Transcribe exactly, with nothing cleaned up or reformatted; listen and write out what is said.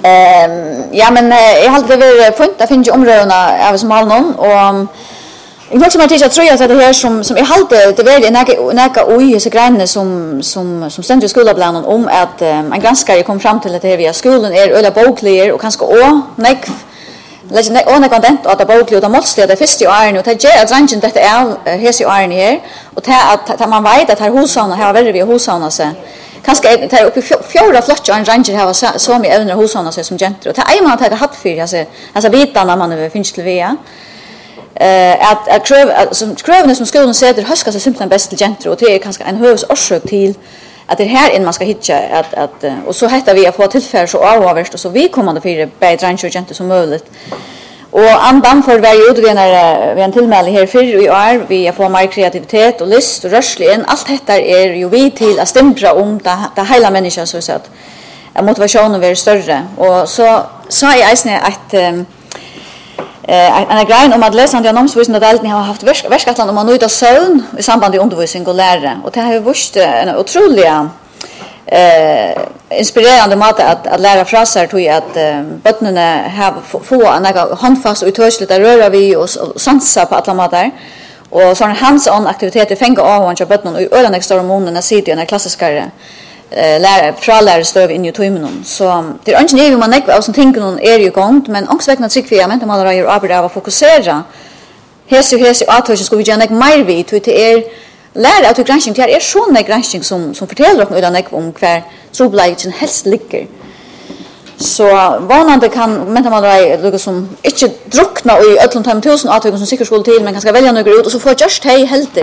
Um, ja, men jag har alltid varit funt att finna områdena av som har någon och jag kan också med att tror jag att det här som som jag alltid det är näka näka oj så grejer som som som ständer i skolplanen om att um, en granskare kom fram till att det via skolan är öla boklier och kanske å nek lägger nek å nek kontent att boklier och måste det första året och det är att rangen detta är här så är här och att att man vet att här husarna har väldigt vi husarna så kanske tar upp i fjärde flott och en ranger har så så med även husarna så som gentre och det är man att ha hatt för alltså alltså vita när man finns till via eh att att kröv som krövne som skolan sätter höska så simpelt bäst till gentre och det är kanske en hövs orsak till att det här in man ska hitta att att och så heter vi att få tillfälle så avvärst och så vi kommer att för bättre ranger gentre som möjligt. Och andan för varje utgående vi en tillmäle här för i år vi får mer kreativitet och lust och rörsligen allt detta är ju vi till att stämpra om det, det hela människan så att motivationen blir större och så så är det att eh en grej om att läsa den omsvisande delen har haft verkskatland om man nu utav sömn i samband med undervisning och lära och det har ju varit en otroliga eh inspirerande mat att att lära fraser tror jag att eh, barnen har få en handfast och utörsligt att röra vi och, och sansa på alla matar och såna hands-on aktiviteter fänga av och barnen och öra nästa hormonerna sitter när klassiska eh lära frålär stöv in i timmen så det är inte nu man näck vad som tänker någon är ju gångt men också vägna trick vi men man har ju arbeta av att fokusera hesi hesi att ska vi gärna mer vi till det är lära att granskning det är såna granskning som som fortäller något utan om kvar troblagen helst ligger. Så vanande kan men man då lukar som inte druckna i öllum tusen att som säkert skulle till men kanske välja några ut och så får just hej helt